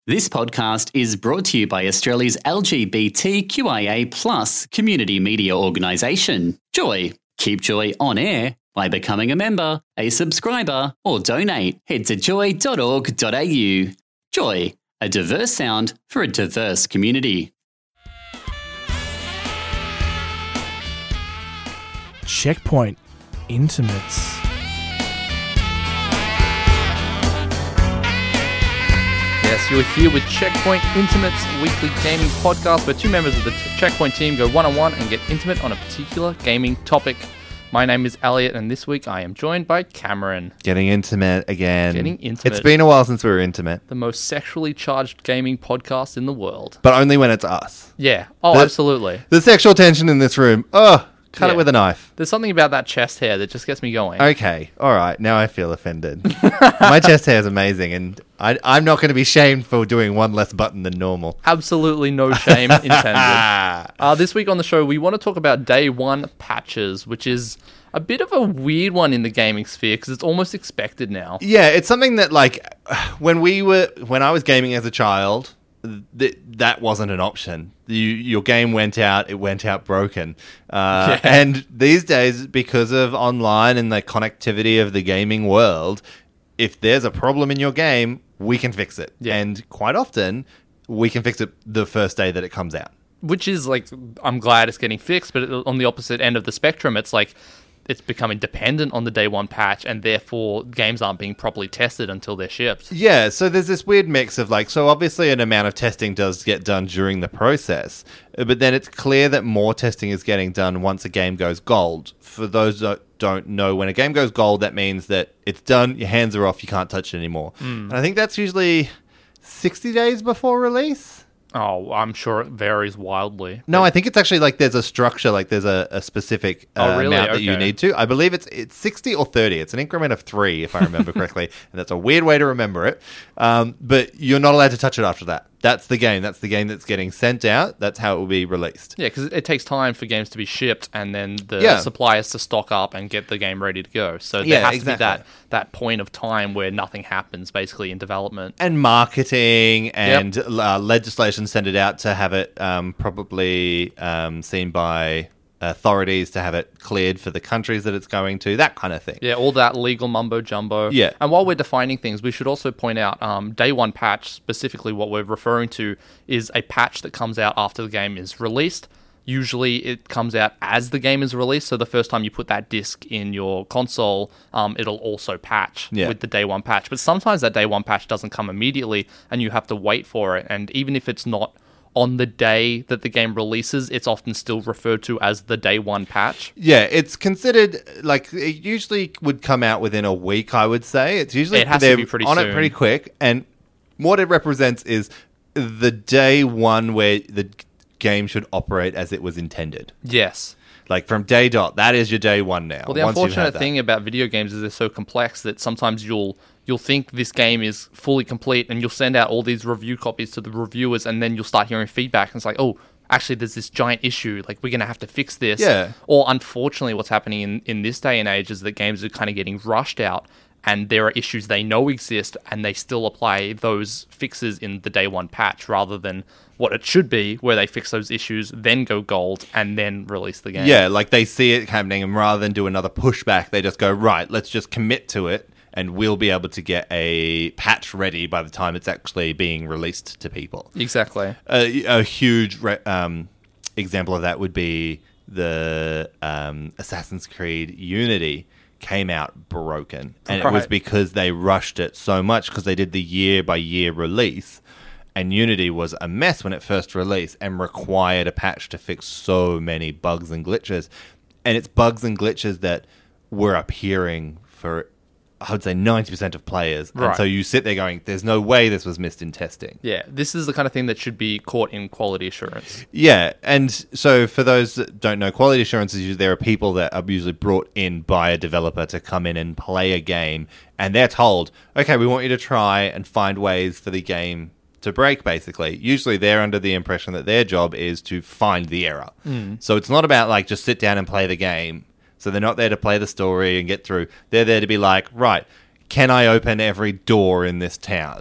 This podcast is brought to you by Australia's LGBTQIA+ community media organisation, Joy. Keep Joy on air by becoming a member, a subscriber, or donate. Head to joy.org.au. Joy, a diverse sound for a diverse community. Checkpoint Intimates. Yes, you're here with Checkpoint Intimates weekly gaming podcast where two members of the Checkpoint team go one-on-one and get intimate on a particular gaming topic. My name is Elliot, and this week I am joined by Cameron. Getting intimate again. Getting intimate. It's been a while since we were intimate. The most sexually charged gaming podcast in the world. But only when it's us. Yeah. Oh, absolutely. The sexual tension in this room. Cut it with a knife. There's something about that chest hair that just gets me going. Okay. All right. Now I feel offended. My chest hair is amazing, and I'm not going to be shamed for doing one less button than normal. Absolutely no shame intended. This week on the show, we want to talk about day one patches, which is a bit of a weird one in the gaming sphere because it's almost expected now. Yeah, it's something that, like, when I was gaming as a child, that wasn't an option. Your game went out, it went out broken. And these days, because of online and the connectivity of the gaming world, if there's a problem in your game, we can fix it. Yeah. And quite often, we can fix it the first day that it comes out. Which is, like, I'm glad it's getting fixed, but on the opposite end of the spectrum, it's like, it's becoming dependent on the day one patch, and therefore games aren't being properly tested until they're shipped. Yeah, so there's this weird mix of, like, so obviously an amount of testing does get done during the process, but then it's clear that more testing is getting done once a game goes gold. For those that don't know, when a game goes gold, that means that it's done, your hands are off, you can't touch it anymore. And I think that's usually 60 days before release. Oh, I'm sure it varies wildly. No, I think it's actually like there's a structure, like there's a specific amount that you need to. I believe it's 60 or 30. It's an increment of 3, if I remember correctly. And that's a weird way to remember it. But you're not allowed to touch it after that. That's the game. That's the game that's getting sent out. That's how it will be released. Yeah, because it takes time for games to be shipped and then the suppliers to stock up and get the game ready to go. So there has to be that point of time where nothing happens, basically, in development. And marketing and legislation send it out to have it probably seen by authorities, to have it cleared for the countries that it's going to, that kind of thing. Yeah, all that legal mumbo-jumbo. Yeah. And while we're defining things, we should also point out day one patch, specifically what we're referring to, is a patch that comes out after the game is released. Usually it comes out as the game is released, so the first time you put that disc in your console, it'll also patch with the day one patch. But sometimes that day one patch doesn't come immediately, and you have to wait for it. And even if it's not on the day that the game releases, it's often still referred to as the day one patch. Yeah, it's considered, like, it usually would come out within a week, I would say. It's usually it has to be pretty soon. It pretty quick, and what it represents is the day one where the game should operate as it was intended. Yes. Like, from day dot, that is your day one now. Well, the unfortunate thing about video games is they're so complex that sometimes you'll think this game is fully complete and you'll send out all these review copies to the reviewers, and then you'll start hearing feedback and it's like, oh, actually there's this giant issue, like, we're going to have to fix this. Yeah. Or unfortunately what's happening in this day and age is that games are kind of getting rushed out, and there are issues they know exist and they still apply those fixes in the day one patch rather than what it should be, where they fix those issues, then go gold, and then release the game. Yeah, like, they see it happening, and rather than do another pushback, they just go, right, let's just commit to it, and we'll be able to get a patch ready by the time it's actually being released to people. Exactly. A huge example of that would be the Assassin's Creed Unity came out broken. And it was because they rushed it so much, because they did the year-by-year release. And Unity was a mess when it first released and required a patch to fix so many bugs and glitches. And it's bugs and glitches that were appearing for, I would say, 90% of players. Right. And so you sit there going, there's no way this was missed in testing. Yeah, this is the kind of thing that should be caught in quality assurance. Yeah, and so for those that don't know, quality assurance is usually, there are people that are usually brought in by a developer to come in and play a game, and they're told, okay, we want you to try and find ways for the game to break, basically. Usually they're under the impression that their job is to find the error. So it's not about, like, just sit down and play the game. So they're not there to play the story and get through. They're there to be like, right, can I open every door in this town?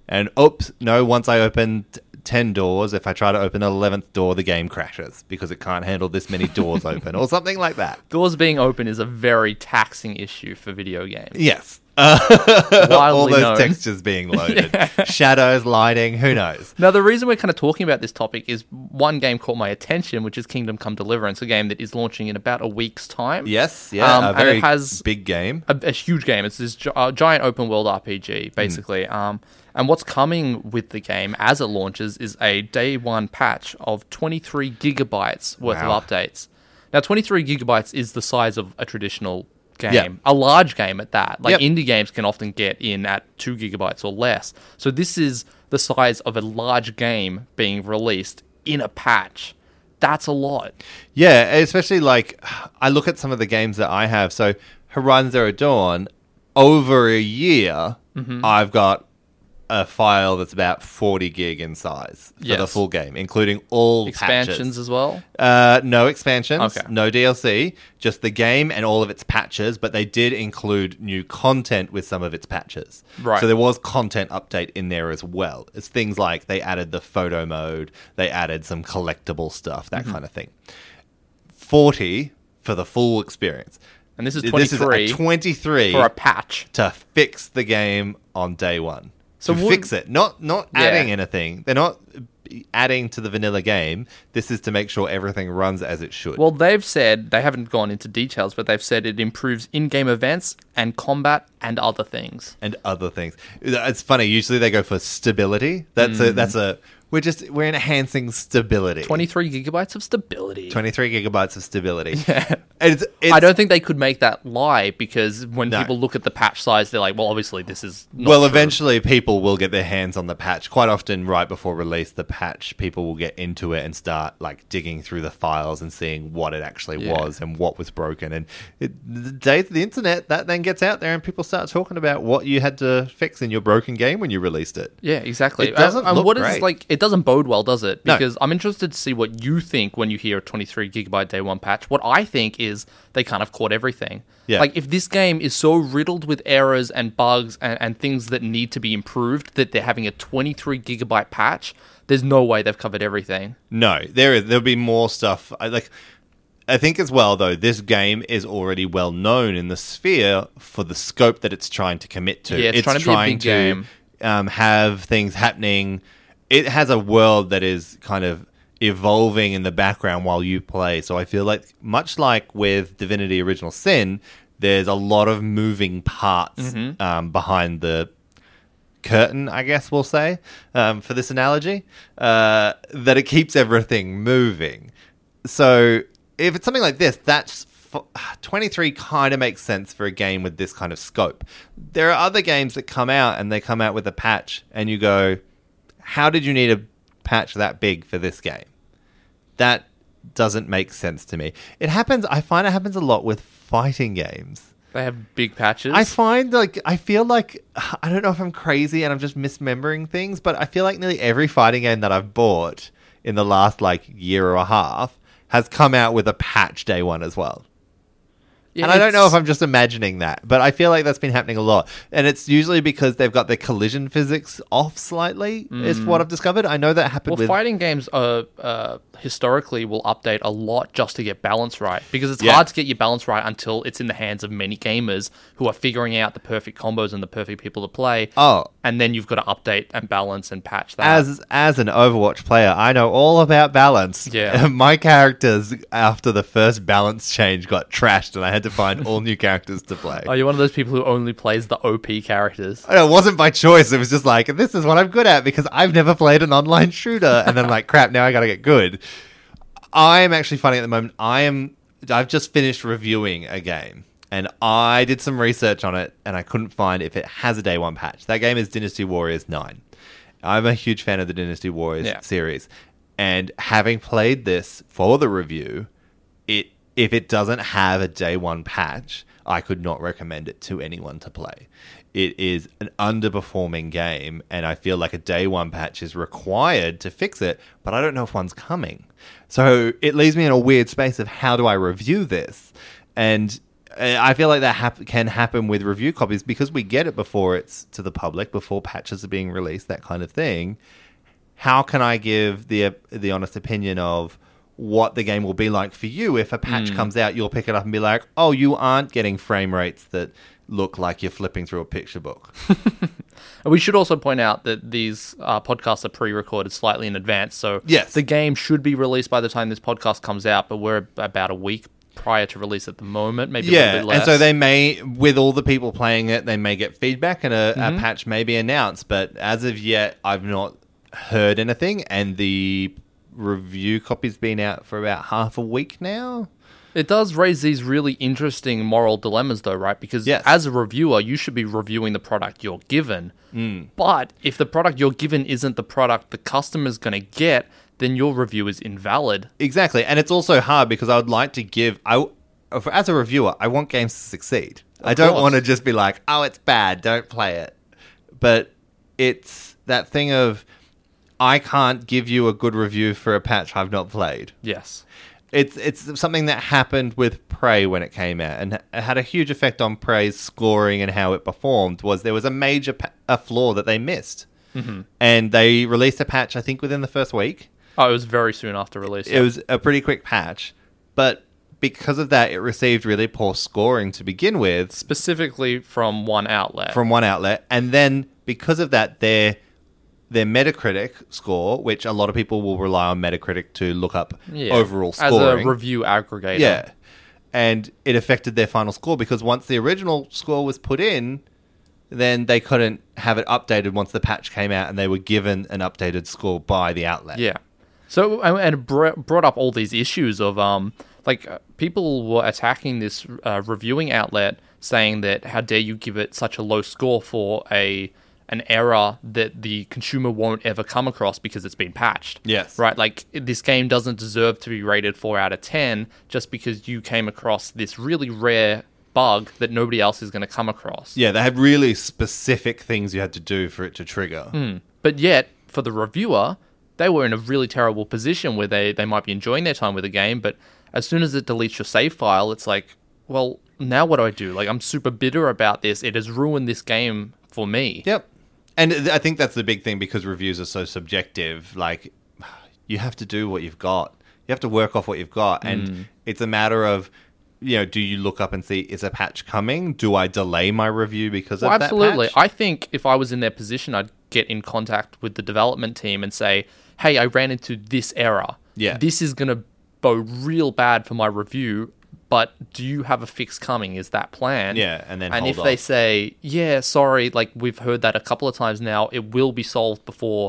And oops, no, once I open 10 doors, if I try to open the 11th door, the game crashes because it can't handle this many doors open or something like that. Doors being open is a very taxing issue for video games. Yes. Widely All those known. textures being loaded. Shadows, lighting, who knows? Now, the reason we're kind of talking about this topic is one game caught my attention, which is Kingdom Come Deliverance, a game that is launching in about a week's time. Yes, yeah, a and very it has big game. a huge game. It's this giant open world RPG, basically. And what's coming with the game as it launches is a day one patch of 23 gigabytes worth Wow. of updates. Now, 23 gigabytes is the size of a traditional game, Yep. a large game at that. Like Yep. indie games can often get in at 2 gigabytes or less. So this is the size of a large game being released in a patch. That's a lot. Yeah, especially like I look at some of the games that I have. So Horizon Zero Dawn, over a year, I've got a file that's about 40 gig in size for the Yes. full game, including all Expansions patches. as well. No expansions, Okay. no DLC, just the game and all of its patches, but they did include new content with some of its patches. Right. So there was content update in there as well. It's things like they added the photo mode, they added some collectible stuff, that kind of thing. 40 for the full experience. And this is This is 23 a 23 for a patch. to fix the game on day one. So to would- fix it, not adding Yeah. anything. They're not adding to the vanilla game. This is to make sure everything runs as it should. Well, they've said, they haven't gone into details, but they've said it improves in-game events and combat and other things. and other things. It's funny. Usually they go for stability. We're enhancing stability. 23 gigabytes of stability. 23 gigabytes of stability. Yeah. It's, I don't think they could make that lie because when No. people look at the patch size, they're like, well, obviously this is not Well, true. eventually people will get their hands on the patch. Quite often, right before release, the patch, people will get into it and start like digging through the files and seeing what it actually Yeah. was and what was broken. And the days of the internet, that then gets out there and people start talking about what you had to fix in your broken game when you released it. Yeah, exactly. It doesn't and look what is, great. like, it doesn't bode well, does it? No. Because I'm interested to see what you think when you hear a 23 gigabyte day one patch. What I think is they kind of caught everything. Yeah. Like, if this game is so riddled with errors and bugs and things that need to be improved that they're having a 23 gigabyte patch, there's no way they've covered everything. No, there'll be more stuff. I think as well, though, this game is already well known in the sphere for the scope that it's trying to commit to. Yeah, it's trying to be a big game. Have things happening. It has a world that is kind of evolving in the background while you play. So I feel like, much like with Divinity Original Sin, there's a lot of moving parts behind the curtain, I guess we'll say, for this analogy, that it keeps everything moving. So if it's something like this, 23 kind of makes sense for a game with this kind of scope. There are other games that come out and they come out with a patch and you go, how did you need a patch that big for this game? That doesn't make sense to me. I find it happens a lot with fighting games. They have big patches. I feel like, I don't know if I'm crazy and I'm just misremembering things, but I feel like nearly every fighting game that I've bought in the last year or a half has come out with a patch day one as well. Yeah, And I don't know it's- if I'm just imagining that, but I feel like that's been happening a lot. And it's usually because they've got their collision physics off slightly, is what I've discovered. I know that happened Well, with... fighting games historically will update a lot just to get balance right, because it's Yeah. hard to get your balance right until it's in the hands of many gamers who are figuring out the perfect combos and the perfect people to play. Oh. And then you've got to update and balance and patch that. As an Overwatch player, I know all about balance. Yeah. My characters, after the first balance change, got trashed, and I had to find all new characters to play. Are you one of those people who only plays the OP characters? I know, it wasn't by choice. It was just like, this is what I'm good at because I've never played an online shooter. And then I'm like, crap, now I gotta get good. I'm actually finding at the moment, I've just finished reviewing a game. And I did some research on it, and I couldn't find if it has a day one patch. That game is Dynasty Warriors 9. I'm a huge fan of the Dynasty Warriors series. And having played this for the review, if it doesn't have a day one patch, I could not recommend it to anyone to play. It is an underperforming game, and I feel like a day one patch is required to fix it, but I don't know if one's coming. So it leaves me in a weird space of how do I review this? And I feel like that can happen with review copies because we get it before it's to the public, before patches are being released, that kind of thing. How can I give the honest opinion of what the game will be like for you if a patch comes out? You'll pick it up and be like, oh, you aren't getting frame rates that look like you're flipping through a picture book. And we should also point out that these podcasts are pre-recorded slightly in advance, so yes, the game should be released by the time this podcast comes out, but we're about a week prior to release at the moment, maybe a little bit less. And so they may, with all the people playing it, they may get feedback and a patch may be announced, but as of yet, I've not heard anything, and the review copy's been out for about half a week now. It does raise these really interesting moral dilemmas, though, right? Because as a reviewer, you should be reviewing the product you're given. But if the product you're given isn't the product the customer's going to get, then your review is invalid. Exactly. And it's also hard because I would like to give... as a reviewer, I want games to succeed. I don't want to just be like, oh, it's bad, don't play it. But it's that thing of, I can't give you a good review for a patch I've not played. Yes. It's something that happened with Prey when it came out, and it had a huge effect on Prey's scoring and how it performed. Was there was a major flaw that they missed, and they released a patch, I think, within the first week. Oh, it was very soon after release. It was a pretty quick patch, but because of that, it received really poor scoring to begin with, specifically from one outlet. And then because of that, their Metacritic score, which a lot of people will rely on Metacritic to look up overall scoring. As a review aggregator. Yeah. And it affected their final score because once the original score was put in, then they couldn't have it updated once the patch came out and they were given an updated score by the outlet. Yeah. So, and it brought up all these issues of, people were attacking this reviewing outlet saying that how dare you give it such a low score for an error that the consumer won't ever come across because it's been patched. Yes. Right? Like, this game doesn't deserve to be rated 4 out of 10 just because you came across this really rare bug that nobody else is going to come across. Yeah, they had really specific things you had to do for it to trigger. But yet, for the reviewer, they were in a really terrible position where they might be enjoying their time with the game, but as soon as it deletes your save file, it's like, well, now what do I do? Like, I'm super bitter about this. It has ruined this game for me. Yep. And I think that's the big thing because reviews are so subjective. Like, you have to do what you've got. You have to work off what you've got. And it's a matter of, do you look up and see, is a patch coming? Do I delay my review because of that absolutely. patch? I think if I was in their position, I'd get in contact with the development team and say, hey, I ran into this error. Yeah. This is going to bode real bad for my review. But do you have a fix coming? Is that planned? Yeah, and then if they say, yeah, sorry, like we've heard that a couple of times now, it will be solved before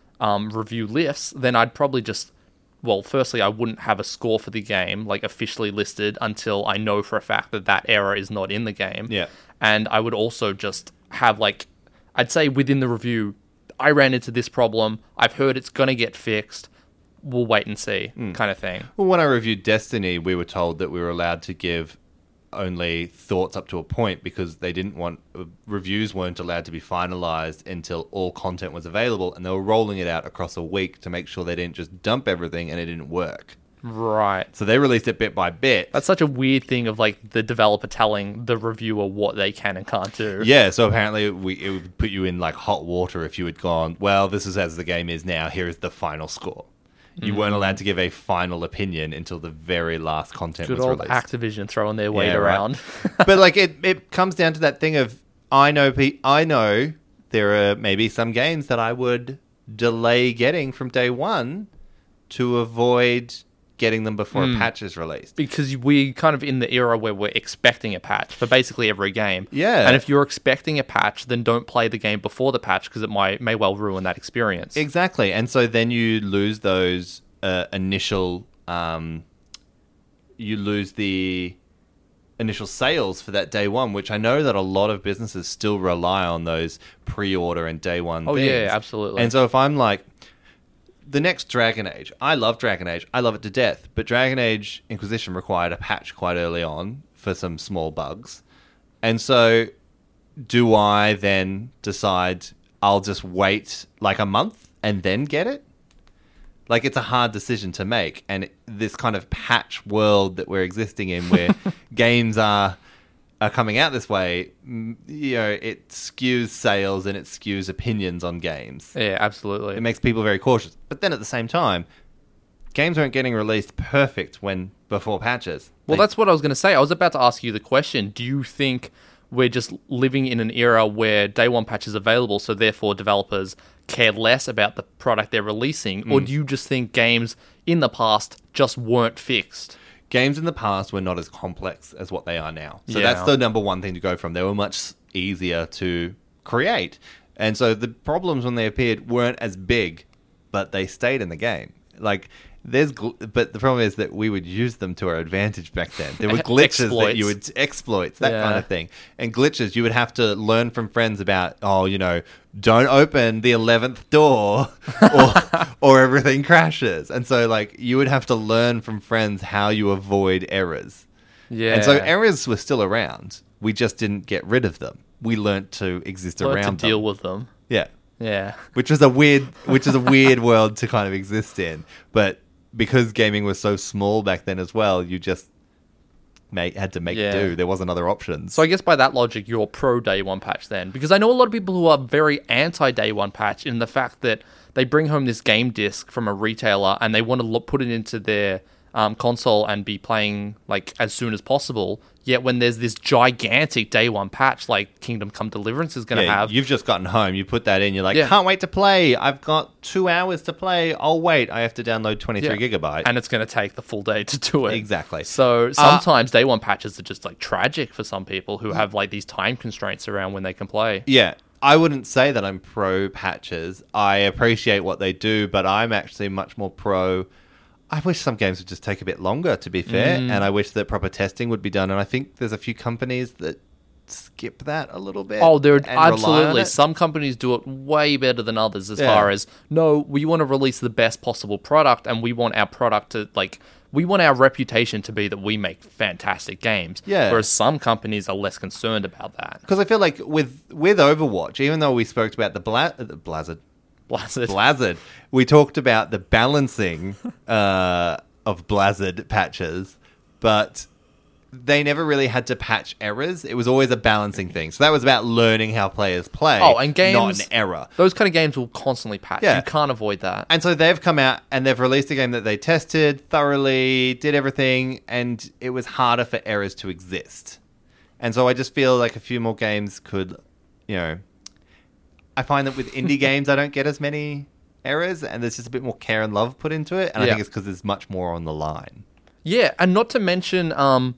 review lifts, then I'd probably just, well, firstly, I wouldn't have a score for the game, like officially listed, until I know for a fact that that error is not in the game. Yeah. And I would also just have, like, I'd say within the review, I ran into this problem, I've heard it's going to get fixed, we'll wait and see, kind of thing. Well, when I reviewed Destiny, we were told that we were allowed to give only thoughts up to a point because they didn't want... reviews weren't allowed to be finalized until all content was available, and they were rolling it out across a week to make sure they didn't just dump everything and it didn't work. Right. So they released it bit by bit. That's such a weird thing of, like, the developer telling the reviewer what they can and can't do. Yeah, so apparently it would put you in, like, hot water if you had gone, well, this is as the game is now, here is the final score. You weren't allowed to give a final opinion until the very last content was released. Good old Activision throwing their weight around. Right. But like it comes down to that thing of I know there are maybe some games that I would delay getting from day one to avoid getting them before a patch is released. Because we're kind of in the era where we're expecting a patch for basically every game. Yeah. And if you're expecting a patch, then don't play the game before the patch because it may well ruin that experience. Exactly. And so then you lose those initial... you lose the initial sales for that day one, which I know that a lot of businesses still rely on those pre-order and day one things. Yeah, absolutely. And so if I'm like... The next Dragon Age. I love Dragon Age. I love it to death. But Dragon Age Inquisition required a patch quite early on for some small bugs. And so do I then decide I'll just wait like a month and then get it? Like, it's a hard decision to make. And this kind of patch world that we're existing in where games are are coming out this way, it skews sales and it skews opinions on games. Yeah, absolutely. It makes people very cautious. But then at the same time, games weren't getting released perfect before patches. Well, that's what I was going to say. I was about to ask you the question. Do you think we're just living in an era where day one patch is available, so therefore developers care less about the product they're releasing? Or do you just think games in the past just weren't fixed? Games in the past were not as complex as what they are now. So Yeah. that's the number one thing to go from. They were much easier to create. And so the problems when they appeared weren't as big, but they stayed in the game. Like, but the problem is that we would use them to our advantage back then. There were glitches that you would exploits, that kind of thing. And glitches, you would have to learn from friends about, don't open the 11th door or everything crashes. And so, like, you would have to learn from friends how you avoid errors. Yeah. And so errors were still around. We just didn't get rid of them. We learnt to exist around them. To deal with them. Yeah. Yeah. Which is a weird world to kind of exist in. But because gaming was so small back then as well, you just had to make do. There wasn't other options. So I guess by that logic, you're pro day one patch then. Because I know a lot of people who are very anti day one patch in the fact that they bring home this game disc from a retailer and they want to put it into their console and be playing like as soon as possible. Yet when there's this gigantic day one patch like Kingdom Come Deliverance is going to have... You've just gotten home, you put that in, you're like, can't wait to play. I've got 2 hours to play. Oh, wait, I have to download 23 gigabytes. And it's going to take the full day to do it. Exactly. So sometimes day one patches are just like tragic for some people who have like these time constraints around when they can play. Yeah. I wouldn't say that I'm pro patches. I appreciate what they do, but I'm actually much more pro... I wish some games would just take a bit longer, to be fair, and I wish that proper testing would be done. And I think there's a few companies that skip that a little bit. Oh, there absolutely. Some companies do it way better than others as far as, no, we want to release the best possible product, and we want our product to, like, we want our reputation to be that we make fantastic games. Yeah. Whereas some companies are less concerned about that. Because I feel like with Overwatch, even though we spoke about the Blizzard, we talked about the balancing of Blizzard patches, but they never really had to patch errors. It was always a balancing thing. So that was about learning how players play, and games, not an error. Those kind of games will constantly patch. Yeah. You can't avoid that. And so they've come out and they've released a game that they tested thoroughly, did everything, and it was harder for errors to exist. And so I just feel like a few more games could, I find that with indie games, I don't get as many errors, and there's just a bit more care and love put into it. And I think it's because there's much more on the line. Yeah, and not to mention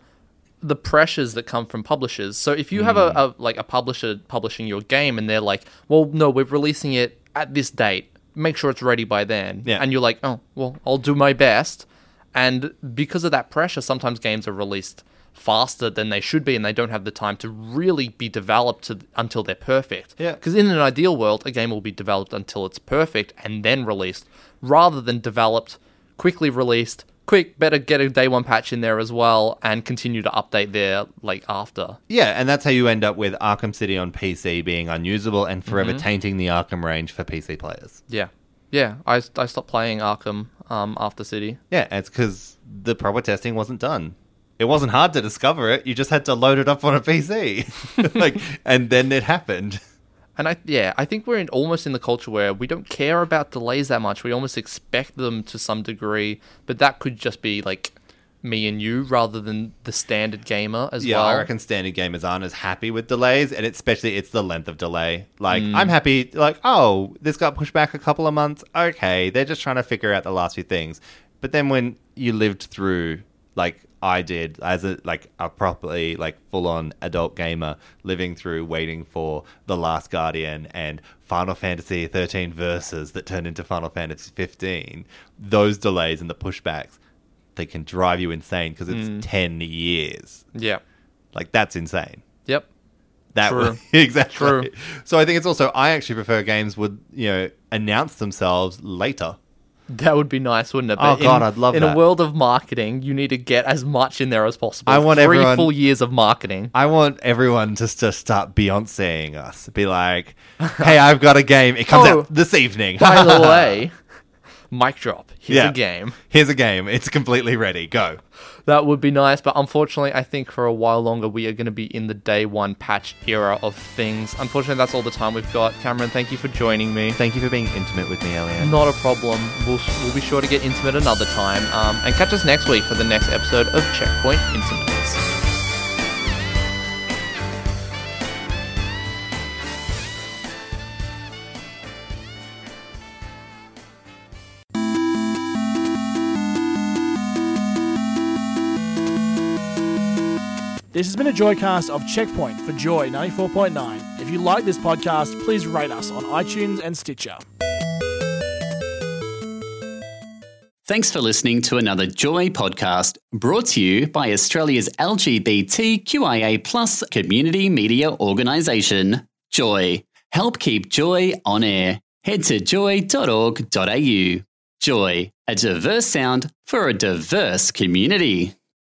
the pressures that come from publishers. So if you have a publisher publishing your game, and they're like, "Well, no, we're releasing it at this date. Make sure it's ready by then." Yeah. And you're like, "Oh, well, I'll do my best." And because of that pressure, sometimes games are released faster than they should be, and they don't have the time to really be developed until they're perfect. Yeah. Because in an ideal world, a game will be developed until it's perfect and then released, rather than developed, quickly released, better get a day one patch in there as well, and continue to update there after. Yeah, and that's how you end up with Arkham City on PC being unusable and forever tainting the Arkham range for PC players. Yeah. Yeah, I stopped playing Arkham after City. Yeah, it's because the proper testing wasn't done. It wasn't hard to discover it. You just had to load it up on a PC. And then it happened. And I think we're almost in the culture where we don't care about delays that much. We almost expect them to some degree, but that could just be like me and you rather than the standard gamer as well. Yeah, I reckon standard gamers aren't as happy with delays, and especially it's the length of delay. I'm happy, this got pushed back a couple of months. Okay, they're just trying to figure out the last few things. But then when you lived through, I did as a properly full-on adult gamer, living through waiting for The Last Guardian and Final Fantasy 13 Versus that turned into Final Fantasy 15. Those delays and the pushbacks, they can drive you insane because it's 10 years. Yeah. That's insane. Yep. True. Exactly. True. So I think it's also, I actually prefer games would, announce themselves later. That would be nice, wouldn't it? But God, I'd love that. In a world of marketing, you need to get as much in there as possible. I want 3 full years of marketing. I want everyone just to start Beyonceing us. Be like, hey, I've got a game. It comes out this evening. By the way, mic drop. Here's a game. Here's a game. It's completely ready. Go. That would be nice, but unfortunately, I think for a while longer, we are going to be in the day one patch era of things. Unfortunately, that's all the time we've got. Cameron, thank you for joining me. Thank you for being intimate with me, Elliot. Not a problem. We'll be sure to get intimate another time. And catch us next week for the next episode of Checkpoint Intimates. This has been a Joycast of Checkpoint for Joy 94.9. If you like this podcast, please rate us on iTunes and Stitcher. Thanks for listening to another Joy podcast brought to you by Australia's LGBTQIA+ community media organisation, Joy. Help keep Joy on air. Head to joy.org.au. Joy, a diverse sound for a diverse community.